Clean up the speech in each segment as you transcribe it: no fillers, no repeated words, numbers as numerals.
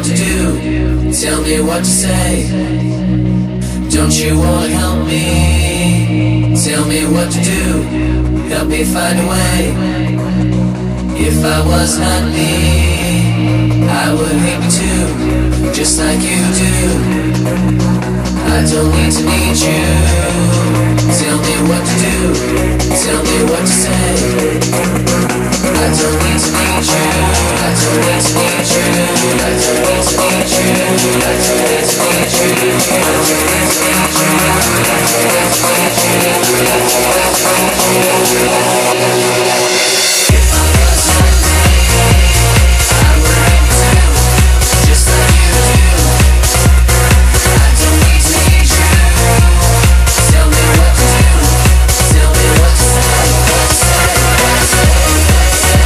to do, tell me what to say. Don't you wanna help me? Tell me what to do, help me find a way. If I was not me, I would hate me too, just like you do. I don't need to need you. Tell me what to do, tell me what to say. I don't need to need you. I don't need to need you. I don't need to need you. I don't need to need you. I don't need to need you. I don't need to need you. If I was not me, I would hate too, just like you do. I don't need to need you. Tell me what to do. Tell me what to say. What to say. What to say.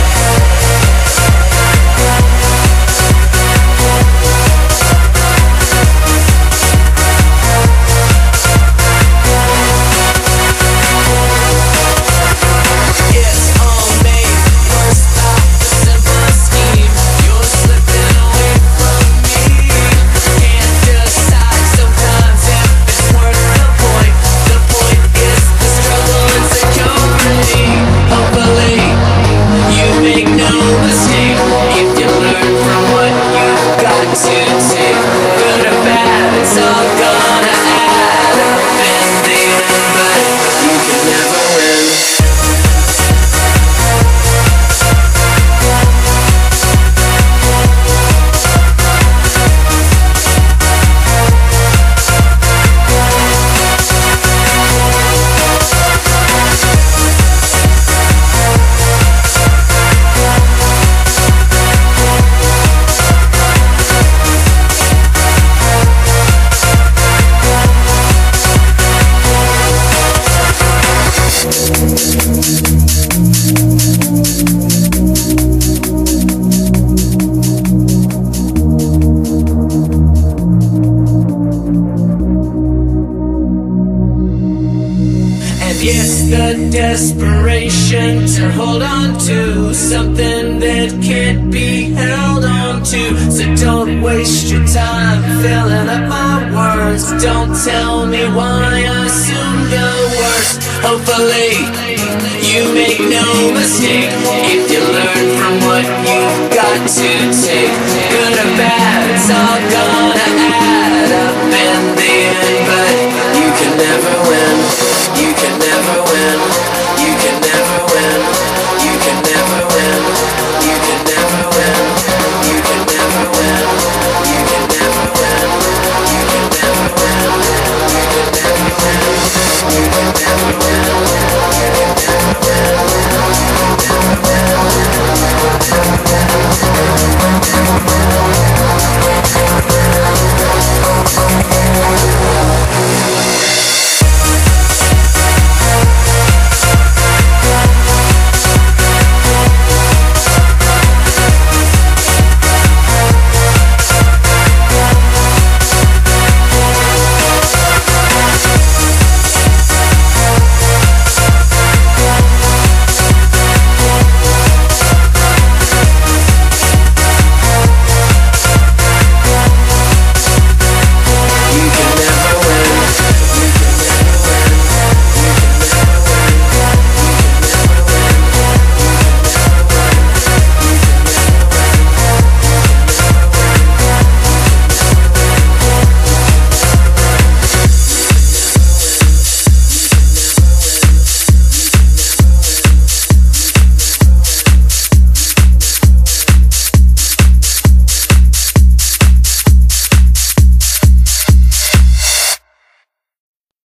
Yes, the desperation to hold on to something that can't be held on to. So don't waste your time filling up my words. Don't tell me why I assume the worst. Hopefully, you make no mistake if you learn from what you've got to take. Good or bad, it's all gonna add up.